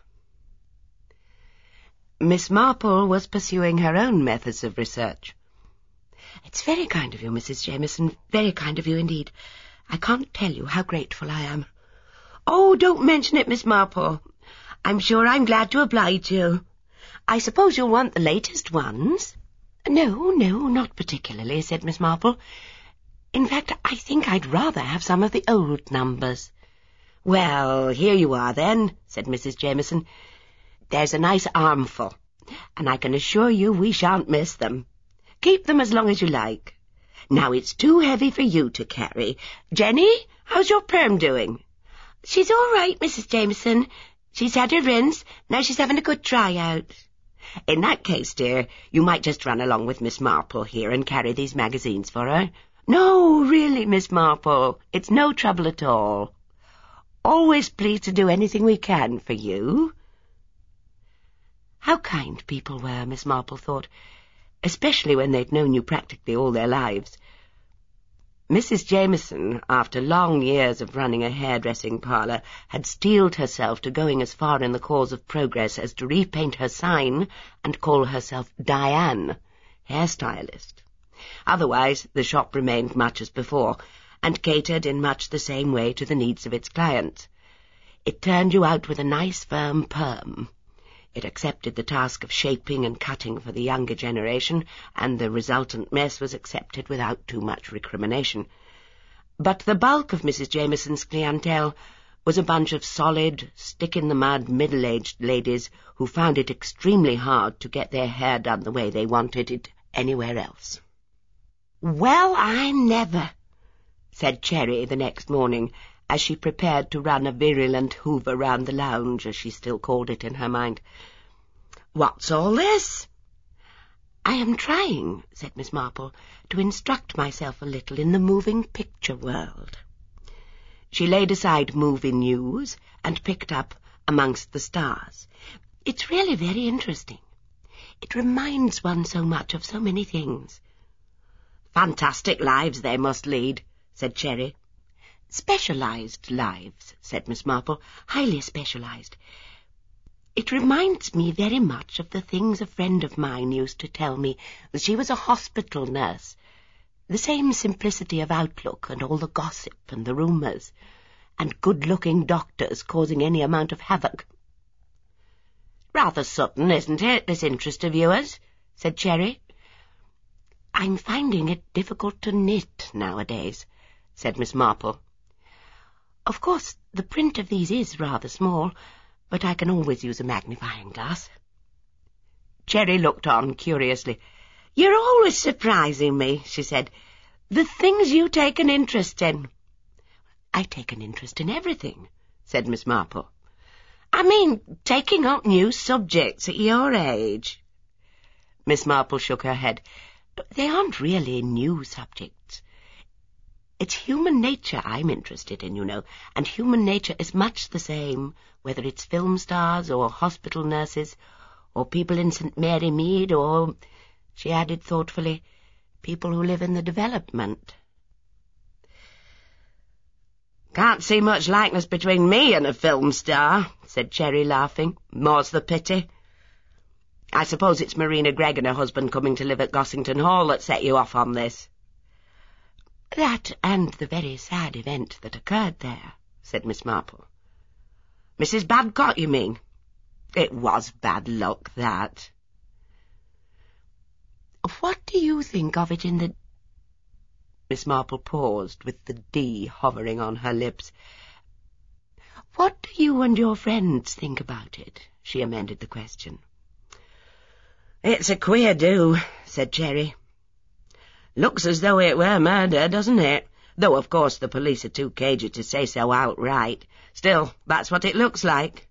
Miss Marple was pursuing her own methods of research. It's very kind of you, Missus Jameson, very kind of you indeed. I can't tell you how grateful I am. Oh, don't mention it, Miss Marple. I'm sure I'm glad to oblige you. I suppose you'll want the latest ones? No, no, not particularly, said Miss Marple. In fact, I think I'd rather have some of the old numbers. Well, here you are, then, said Missus Jameson. There's a nice armful, and I can assure you we shan't miss them. Keep them as long as you like. Now it's too heavy for you to carry. Jenny, how's your perm doing? She's all right, Missus Jameson. She's had her rinse, now she's having a good try-out. In that case, dear, you might just run along with Miss Marple here and carry these magazines for her. No, really, Miss Marple, it's no trouble at all. Always pleased to do anything we can for you. How kind people were, Miss Marple thought, especially when they'd known you practically all their lives. Missus Jameson, after long years of running a hairdressing parlour, had steeled herself to going as far in the cause of progress as to repaint her sign and call herself Diane, hairstylist. Otherwise, the shop remained much as before, and catered in much the same way to the needs of its clients. It turned you out with a nice firm perm. It accepted the task of shaping and cutting for the younger generation, and the resultant mess was accepted without too much recrimination. But the bulk of Missus Jameson's clientele was a bunch of solid, stick-in-the-mud, middle-aged ladies who found it extremely hard to get their hair done the way they wanted it anywhere else. "Well, I never," said Cherry the next morning, as she prepared to run a virulent hoover round the lounge, as she still called it in her mind. "What's all this?" "I am trying," said Miss Marple, "to instruct myself a little in the moving picture world." She laid aside movie news and picked up Amongst the Stars. "It's really very interesting. It reminds one so much of so many things." "Fantastic lives they must lead," said Cherry. "Specialized lives," said Miss Marple, "highly specialized. It reminds me very much of the things a friend of mine used to tell me. She was a hospital nurse. The same simplicity of outlook and all the gossip and the rumours, and good-looking doctors causing any amount of havoc." "Rather sudden, isn't it, this interest of yours?" said Cherry. "I'm finding it difficult to knit nowadays," said Miss Marple. "Of course, the print of these is rather small, but I can always use a magnifying glass." Cherry looked on curiously. "You're always surprising me," she said. "The things you take an interest in." "I take an interest in everything," said Miss Marple. "I mean, taking up new subjects at your age." Miss Marple shook her head. "But they aren't really new subjects. It's human nature I'm interested in, you know, and human nature is much the same, whether it's film stars or hospital nurses or people in Saint Mary Mead or," she added thoughtfully, "people who live in the development." "Can't see much likeness between me and a film star," said Cherry, laughing. "More's the pity. I suppose it's Marina Gregg and her husband coming to live at Gossington Hall that set you off on this." "That and the very sad event that occurred there," said Miss Marple. "Missus Badcock, you mean? It was bad luck, that." "What do you think of it in the—" Miss Marple paused, with the D hovering on her lips. "What do you and your friends think about it?" she amended the question. "It's a queer do," said Cherry. "Looks as though it were murder, doesn't it? Though, of course, the police are too cagey to say so outright. Still, that's what it looks like."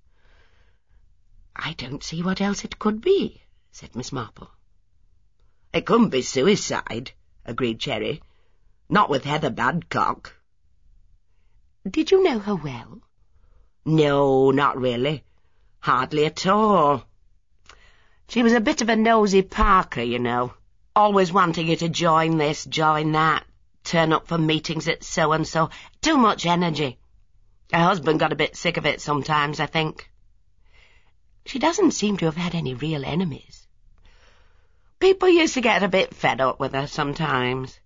"I don't see what else it could be," said Miss Marple. "It couldn't be suicide," agreed Cherry. "Not with Heather Badcock." "Did you know her well?" "No, not really. Hardly at all. She was a bit of a nosy Parker, you know, always wanting you to join this, join that, turn up for meetings at so-and-so. Too much energy. Her husband got a bit sick of it sometimes, I think." "She doesn't seem to have had any real enemies." "People used to get a bit fed up with her sometimes.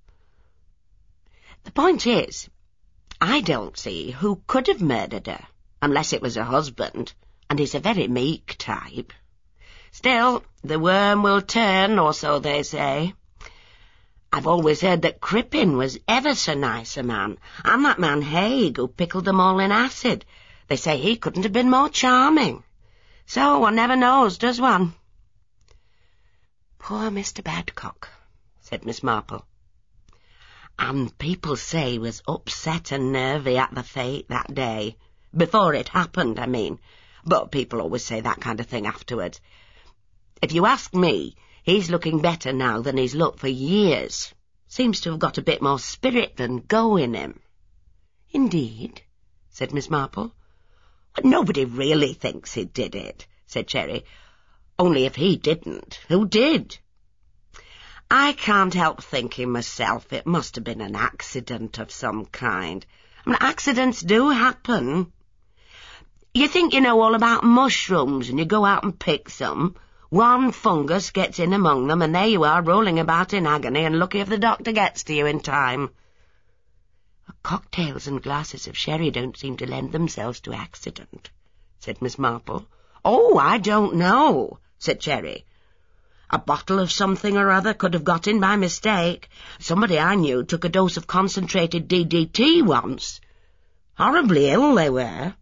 The point is, I don't see who could have murdered her, unless it was her husband, and he's a very meek type. Still, the worm will turn, or so they say. I've always heard that Crippen was ever so nice a man, and that man Haig, who pickled them all in acid. They say he couldn't have been more charming. So one never knows, does one?" "Poor Mister Badcock," said Miss Marple. "And people say he was upset and nervy at the fete that day. Before it happened, I mean. But people always say that kind of thing afterwards. If you ask me, he's looking better now than he's looked for years. Seems to have got a bit more spirit than go in him." "Indeed?" said Miss Marple. "Nobody really thinks he did it," said Cherry. "Only if he didn't, who did? I can't help thinking myself it must have been an accident of some kind. I mean, accidents do happen. You think you know all about mushrooms, and you go out and pick some. One fungus gets in among them, and there you are, rolling about in agony, and lucky if the doctor gets to you in time." "Cocktails and glasses of sherry don't seem to lend themselves to accident," said Miss Marple. "Oh, I don't know," said Cherry. "A bottle of something or other could have got in by mistake. Somebody I knew took a dose of concentrated D D T once. Horribly ill they were."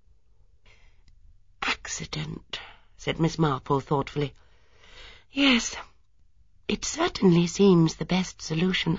"Accident," said Miss Marple thoughtfully. "Yes, it certainly seems the best solution.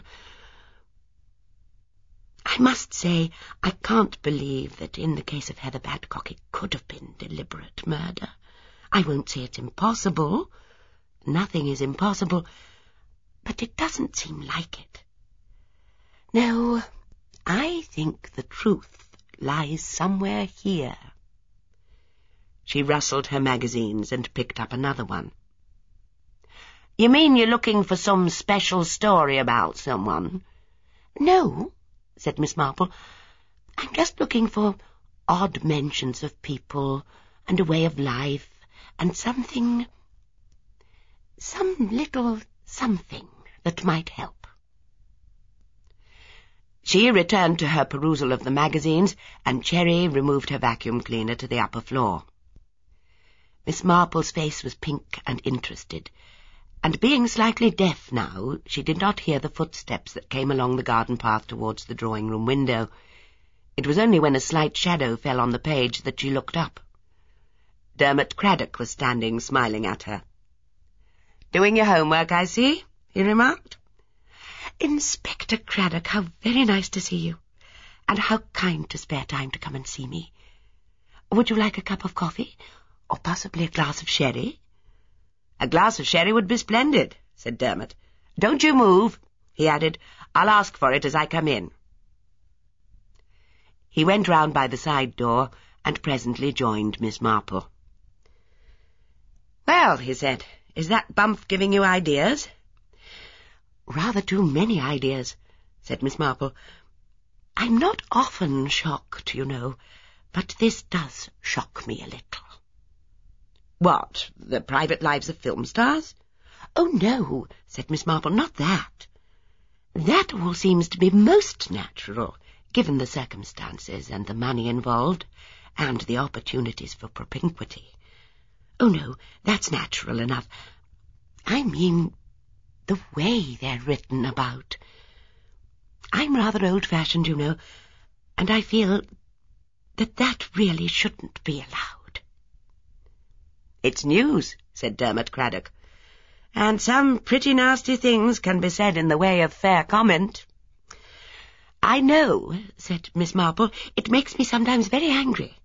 I must say I can't believe that in the case of Heather Badcock it could have been deliberate murder. I won't say it's impossible. Nothing is impossible, but it doesn't seem like it. No, I think the truth lies somewhere here." She rustled her magazines and picked up another one. "You mean you're looking for some special story about someone?" "No," said Miss Marple. "I'm just looking for odd mentions of people and a way of life and something, some little something that might help." She returned to her perusal of the magazines, and Cherry removed her vacuum cleaner to the upper floor. Miss Marple's face was pink and interested, and being slightly deaf now, she did not hear the footsteps that came along the garden path towards the drawing-room window. It was only when a slight shadow fell on the page that she looked up. Dermot Craddock was standing smiling at her. "Doing your homework, I see," he remarked. "Inspector Craddock, how very nice to see you, and how kind to spare time to come and see me. Would you like a cup of coffee? Or possibly a glass of sherry? A glass of sherry would be splendid, said Dermot. Don't you move, he added. I'll ask for it as I come in. He went round by the side door and presently joined Miss Marple. Well, he said, is that bump giving you ideas? Rather too many ideas, said Miss Marple. I'm not often shocked, you know, but this does shock me a little. What, the private lives of film stars? Oh, no, said Miss Marple, not that. That all seems to be most natural, given the circumstances and the money involved, and the opportunities for propinquity. Oh, no, that's natural enough. I mean, the way they're written about. I'm rather old-fashioned, you know, and I feel that that really shouldn't be allowed. It's news, said Dermot Craddock, and some pretty nasty things can be said in the way of fair comment. I know, said Miss Marple. It makes me sometimes very angry.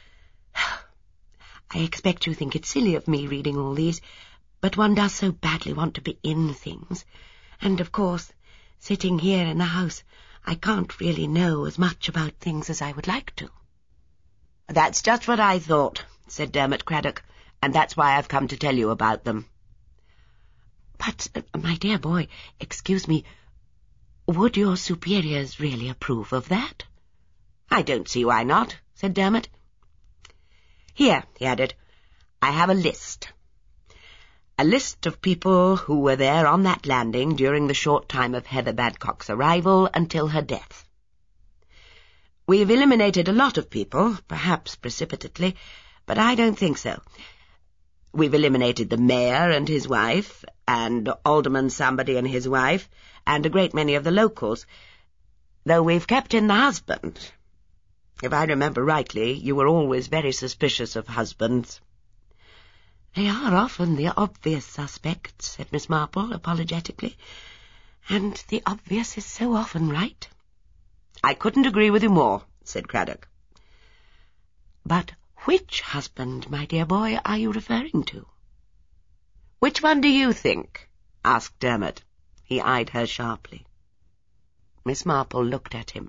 I expect you think it's silly of me reading all these, but one does so badly want to be in things. And, of course, sitting here in the house, I can't really know as much about things as I would like to. That's just what I thought, said Dermot Craddock, and that's why I've come to tell you about them. But, uh, my dear boy, excuse me, would your superiors really approve of that? I don't see why not, said Dermot. Here, he added, I have a list. A list of people who were there on that landing during the short time of Heather Badcock's arrival until her death. We've eliminated a lot of people, perhaps precipitately, but I don't think so. We've eliminated the mayor and his wife, and Alderman somebody and his wife, and a great many of the locals, though we've kept in the husband. If I remember rightly, you were always very suspicious of husbands. They are often the obvious suspects, said Miss Marple apologetically, and the obvious is so often right. I couldn't agree with you more, said Craddock. But which husband, my dear boy, are you referring to? Which one do you think? Asked Dermot. He eyed her sharply. Miss Marple looked at him.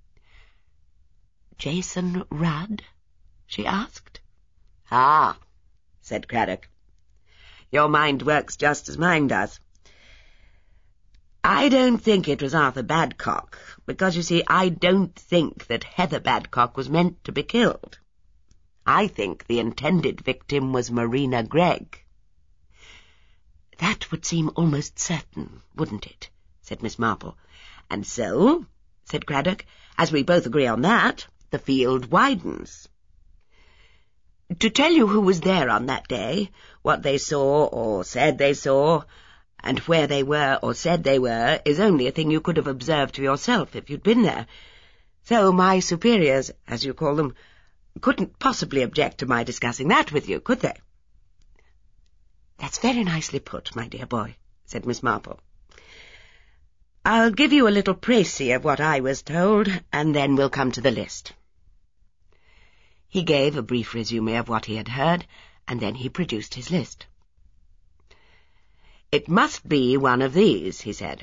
Jason Rudd? She asked. Ah, said Craddock. Your mind works just as mine does. I don't think it was Arthur Badcock, because, you see, I don't think that Heather Badcock was meant to be killed. I think the intended victim was Marina Gregg. That would seem almost certain, wouldn't it? Said Miss Marple. And so, said Craddock, as we both agree on that, the field widens. To tell you who was there on that day, what they saw or said they saw, and where they were or said they were, is only a thing you could have observed for yourself if you'd been there. So my superiors, as you call them, couldn't possibly object to my discussing that with you, could they? That's very nicely put, my dear boy, said Miss Marple. I'll give you a little précis of what I was told, and then we'll come to the list. He gave a brief resume of what he had heard, and then he produced his list. It must be one of these, he said.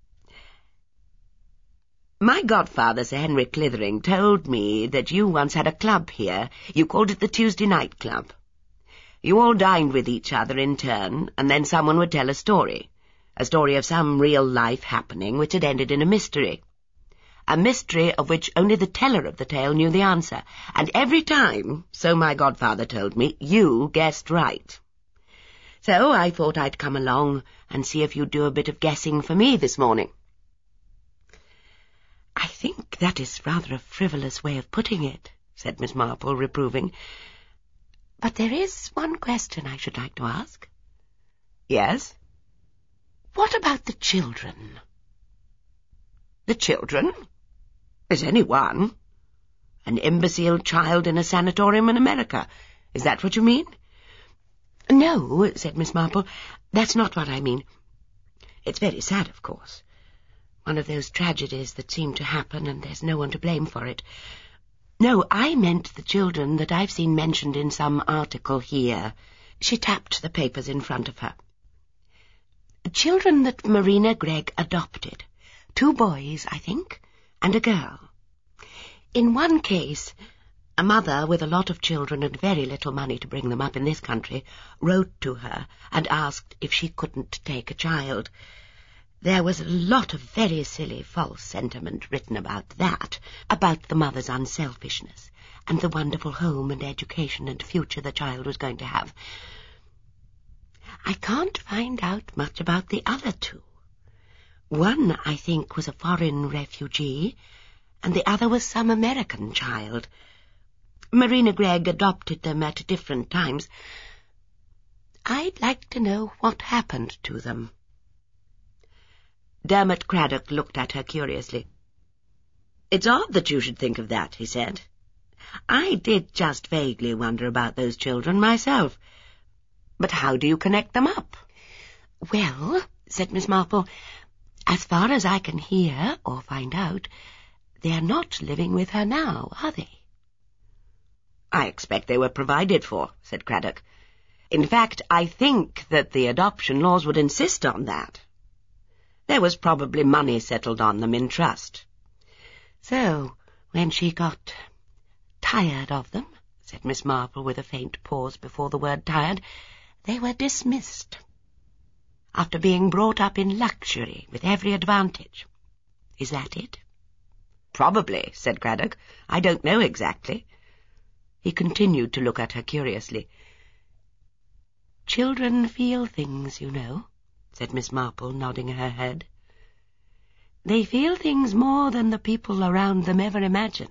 My godfather, Sir Henry Clithering, told me that you once had a club here. You called it the Tuesday Night Club. You all dined with each other in turn, and then someone would tell a story, a story of some real-life happening which had ended in a mystery. A mystery of which only the teller of the tale knew the answer, and every time, so my godfather told me, you guessed right. So I thought I'd come along and see if you'd do a bit of guessing for me this morning. I think that is rather a frivolous way of putting it, said Miss Marple, reproving. But there is one question I should like to ask. Yes? What about the children? The children? There's only one. An imbecile child in a sanatorium in America. Is that what you mean? No, said Miss Marple, that's not what I mean. It's very sad, of course. One of those tragedies that seem to happen, and there's no one to blame for it. No, I meant the children that I've seen mentioned in some article here. She tapped the papers in front of her. Children that Marina Gregg adopted. Two boys, I think, and a girl. In one case, a mother with a lot of children and very little money to bring them up in this country wrote to her and asked if she couldn't take a child. There was a lot of very silly false sentiment written about that, about the mother's unselfishness and the wonderful home and education and future the child was going to have. I can't find out much about the other two. One, I think, was a foreign refugee, and the other was some American child. Marina Gregg adopted them at different times. I'd like to know what happened to them. Dermot Craddock looked at her curiously. "It's odd that you should think of that," he said. "I did just vaguely wonder about those children myself. But how do you connect them up?" "Well," said Miss Marple, "as far as I can hear or find out, they're not living with her now, are they?" "I expect they were provided for," said Craddock. "In fact, I think that the adoption laws would insist on that. There was probably money settled on them in trust." "So, when she got tired of them," said Miss Marple with a faint pause before the word tired, "they were dismissed. After being brought up in luxury with every advantage. Is that it?" "Probably," said Craddock. "I don't know exactly." He continued to look at her curiously. "Children feel things, you know," said Miss Marple, nodding her head. "They feel things more than the people around them ever imagine.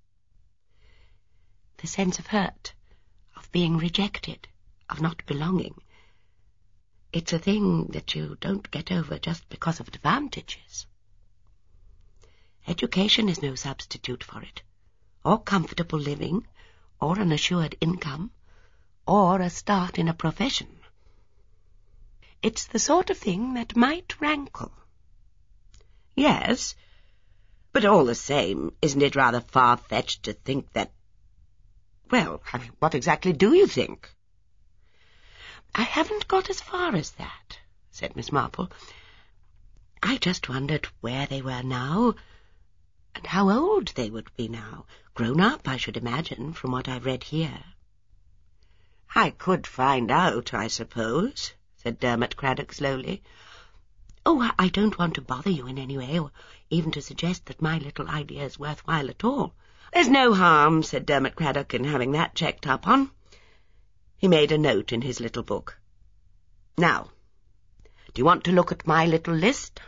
The sense of hurt, of being rejected, of not belonging. It's a thing that you don't get over just because of advantages. Education is no substitute for it, or comfortable living, or an assured income, or a start in a profession. It's the sort of thing that might rankle." "Yes, but all the same, isn't it rather far-fetched to think that... Well, I mean, what exactly do you think?" "I haven't got as far as that," said Miss Marple. "I just wondered where they were now, and how old they would be now. Grown up, I should imagine, from what I've read here." "I could find out, I suppose," said Dermot Craddock slowly. "Oh, I don't want to bother you in any way, or even to suggest that my little idea is worthwhile at all." "There's no harm," said Dermot Craddock, "in having that checked up on." He made a note in his little book. "Now, do you want to look at my little list?"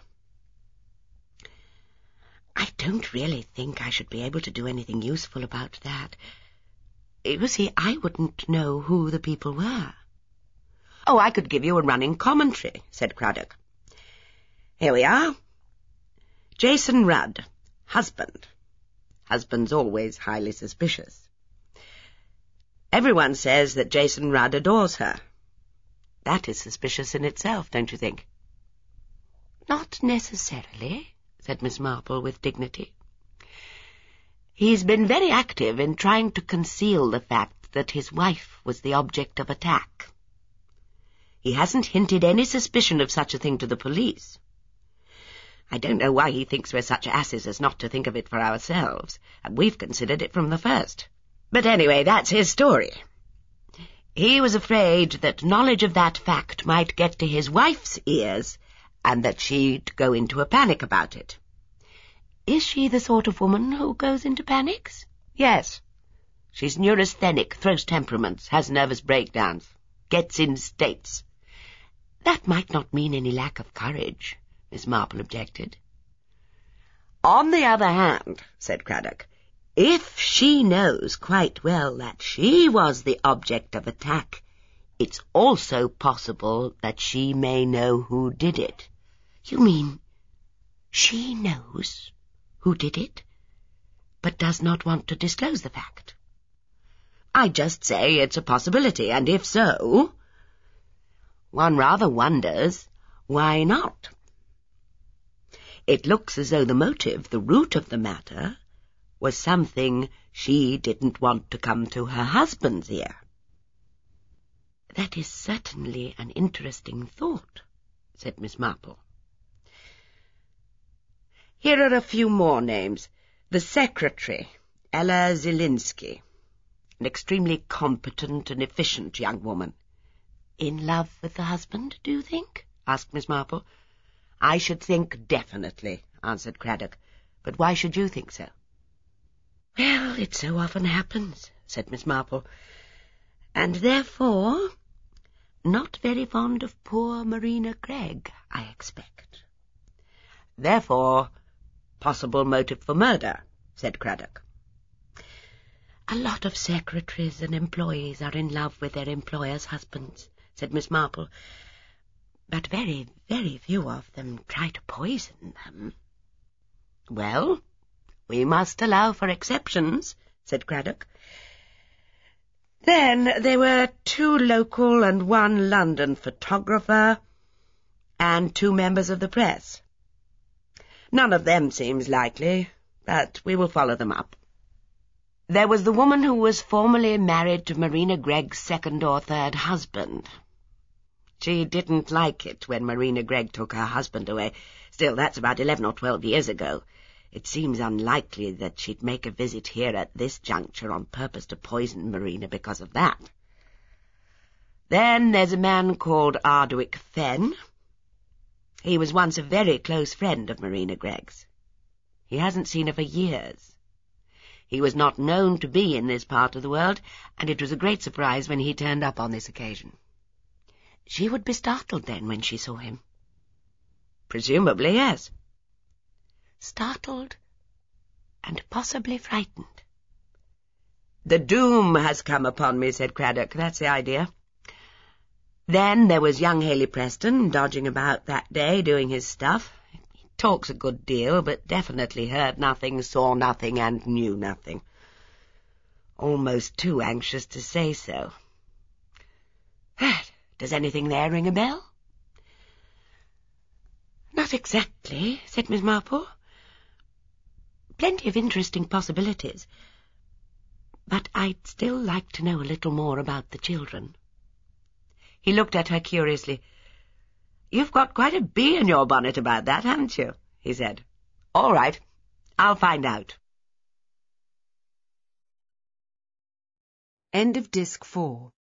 "I don't really think I should be able to do anything useful about that. You see, I wouldn't know who the people were." "Oh, I could give you a running commentary," said Craddock. "Here we are. Jason Rudd, husband. Husband's always highly suspicious. Everyone says that Jason Rudd adores her. That is suspicious in itself, don't you think?" "Not necessarily," said Miss Marple with dignity. "He's been very active in trying to conceal the fact that his wife was the object of attack. He hasn't hinted any suspicion of such a thing to the police. I don't know why he thinks we're such asses as not to think of it for ourselves, and we've considered it from the first. But anyway, that's his story. He was afraid that knowledge of that fact might get to his wife's ears, and that she'd go into a panic about it." "Is she the sort of woman who goes into panics?" "Yes. She's neurasthenic, throws temperaments, has nervous breakdowns, gets in states." "That might not mean any lack of courage," Miss Marple objected. "On the other hand," said Craddock, "if she knows quite well that she was the object of attack, it's also possible that she may know who did it." "You mean she knows who did it, but does not want to disclose the fact?" "I just say it's a possibility, and if so, one rather wonders why not. It looks as though the motive, the root of the matter, was something she didn't want to come to her husband's ear. "That is certainly an interesting thought," said Miss Marple. "Here are a few more names. The secretary, Ella Zielinski, an extremely competent and efficient young woman." "In love with the husband, do you think?" asked Miss Marple. "I should think definitely," answered Craddock. "But why should you think so?" "Well, it so often happens," said Miss Marple. "And therefore not very fond of poor Marina Gregg, I expect." "Therefore possible motive for murder," said Craddock. "A lot of secretaries and employees are in love with their employers' husbands," said Miss Marple. "But very, very few of them try to poison them." "Well, we must allow for exceptions," said Craddock. "Then there were two local and one London photographer, and two members of the press. None of them seems likely, but we will follow them up. There was the woman who was formerly married to Marina Gregg's second or third husband. She didn't like it when Marina Gregg took her husband away. Still, that's about eleven or twelve years ago. It seems unlikely that she'd make a visit here at this juncture on purpose to poison Marina because of that. Then there's a man called Ardwick Fenn. He was once a very close friend of Marina Gregg's. He hasn't seen her for years. He was not known to be in this part of the world, and it was a great surprise when he turned up on this occasion." "She would be startled, then, when she saw him?" "Presumably, yes." "Startled and possibly frightened." "The doom has come upon me," said Craddock. "That's the idea. Then there was young Haley Preston, dodging about that day, doing his stuff. He talks a good deal, but definitely heard nothing, saw nothing, and knew nothing. Almost too anxious to say so. Does anything there ring a bell?" "Not exactly," said Miss Marple. "Plenty of interesting possibilities. But I'd still like to know a little more about the children." He looked at her curiously. "You've got quite a bee in your bonnet about that, haven't you?" he said. "All right, I'll find out." End of Disc four.